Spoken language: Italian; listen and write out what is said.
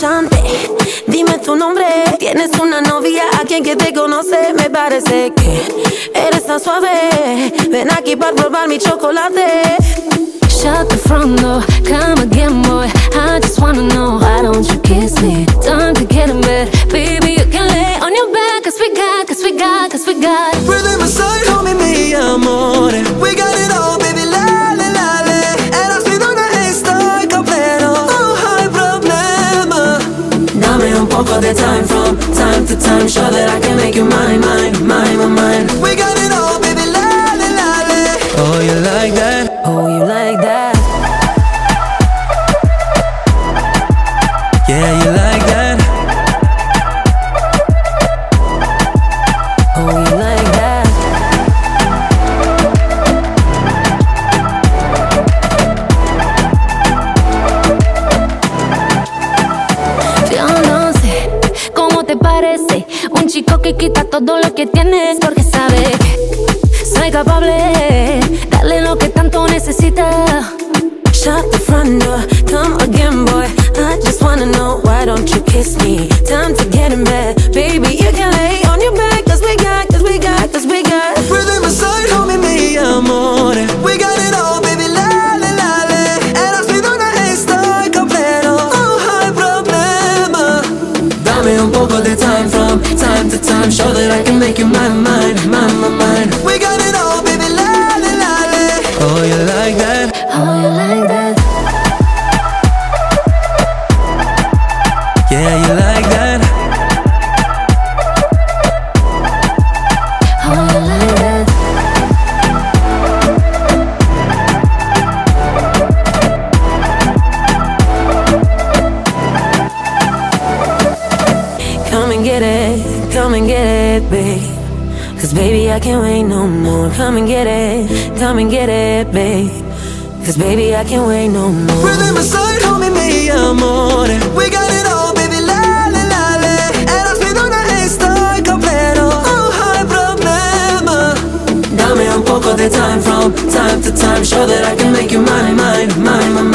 Shante, dime tu nombre. Tienes una novia a quien que te conoce. Me parece que eres tan suave. Ven aquí para probar mi chocolate. Shut the front door, come again, boy. I just wanna know, why don't you kiss me? Time to get in bed, baby, you can lay on your back. Cause we got Rhythm aside, homie, mi amore. We got it all, baby, lale, lale. Eras mi donna e estoy completo. No hay problema. Dame un poco de time from time to time. Show that I can make you mine, mine, mine, mine, mine. We got it all, baby, lale, lale. Oh, you like that? Oh, you like that? Yeah, you like that? Oh, you like that? Yo no sé cómo te parece un chico que quita todo lo que tienes, porque sabe que soy capaz de darle lo que tanto necesita. Shut the front door, come again, boy. I just wanna know, why don't you kiss me? Time to get in bed, baby, you can lay on your back. Cause we got Rhythm aside, homie, mi amore. We got it all, baby, lale, lale. Eras mi donna e estoy completo. No hay problema. Dame un poco de time from time to time. Show that I can make you mine, mine, mine, mine, mine. We got it all, baby, lale, lale. Oh, you like that? Oh, you like that? Yeah, you like that? Oh, you like that? Come and get it, babe. Cause baby, I can't wait no more. Come and get it, babe. Cause baby, I can't wait no more. Rhythm aside, homie, mi amore. We got it all, baby, lale, lale. Eras mi donna e estoy completo. No hay problema. Dame un poco de time from time to time. Show that I can make you mine, mine, mine, mine.